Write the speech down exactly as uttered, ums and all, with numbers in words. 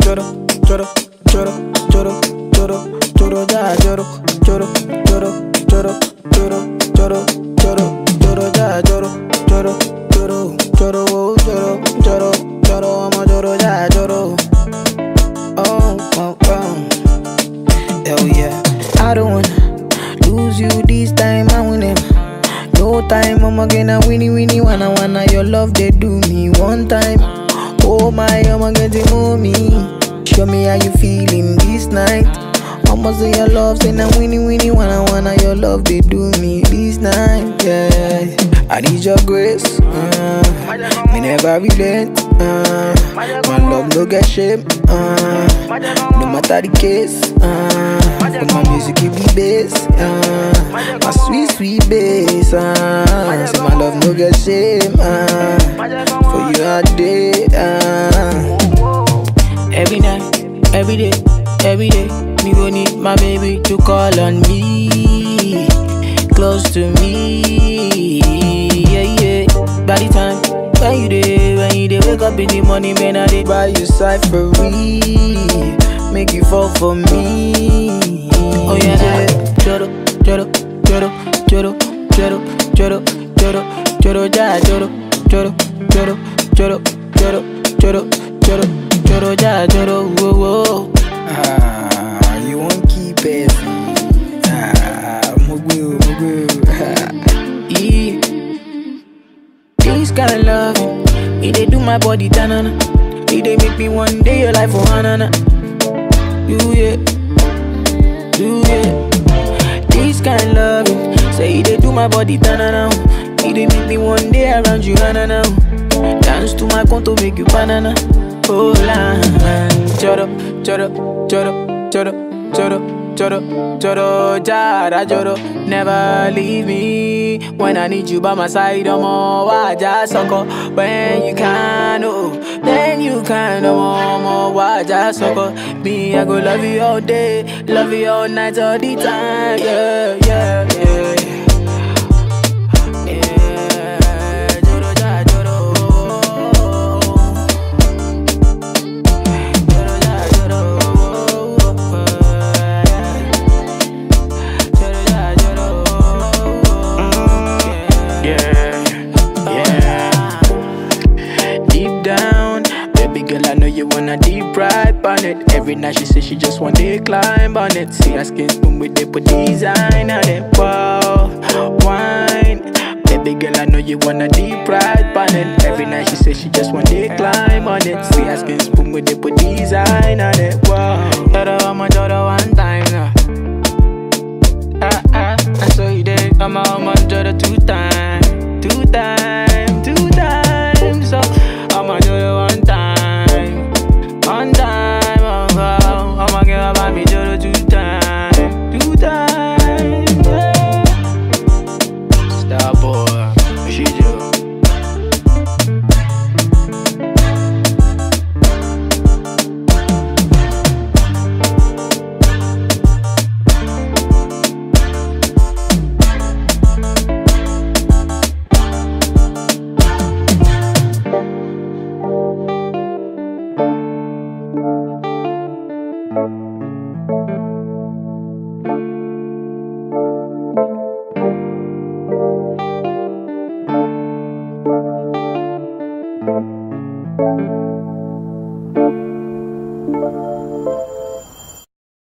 Choro, choro, choro, choro, choro, choro, ja, choro, choro, choro, choro, choro, choro, choro, choro, ja, choro, choro, choro, choro, oh, choro, choro, choro, I'm a choro, ja, choro. Oh, oh, oh. Hell yeah. I don't wanna lose you this time, I win it. No time, I'm gonna winnie winnie wanna wanna your love they do me one time. Oh my, I'm getting mommy. Show me how you feeling this night. Almost say your love, say now winnie winnie wanna wanna your love they do me this night. Yeah, I need your grace. Uh, me never relent. Uh, my love no get shame. Uh, no matter the case. Uh, but my music keep the bass. Uh, my sweet sweet bass. Uh, say my love no get shame. Uh, for you all day. Uh. Every night, every day, every day, me gon' need my baby to call on me, close to me, yeah, yeah. By the time when you dey, when you dey wake up in the morning, man, I dey buy you cyphery, make you fall for me. Oh yeah, yeah. Choro, choro, choro, choro, choro, choro, choro, choro, ja, choro, choro, choro, choro, choro, choro, choro. Choro, ja, choro, whoa, whoa. Ah, you won't keep it. Ah, mugu, mugu. Yeah. This kind of love, it dey do my body tanana. It dey make me one day your life for hanana. You yeah, you yeah. This kind of love, say it dey do my body tanana. It dey make me one day around you hanana. Dance to my conto, make you banana. Oh la, choro, choro, choro, choro, choro, choro, choro, jara, choro. Never leave me when I need you by my side. I'm all waja soko. When you can, oh, then you can. I'm all waja soko. Me, I go love you all day, love you all night, all the time. Yeah, yeah, yeah. Girl, I know you wanna deep ride on it. Every night she say she just want to climb on it. See her skin spoon with they put design on it. Wow, wine. Baby girl, I know you wanna deep ride on it. Every night she say she just want to climb on it. See her skin spoon with they put design on it. Wow, daughter, I'm a daughter one time now. Ah ah, I saw you there. I'm a I'm a daughter two times, two times, two times. So I'm a daughter one time. One time, oh, oh, I'ma give up me just two times, two times, yeah. Star boy, she do. Thank you.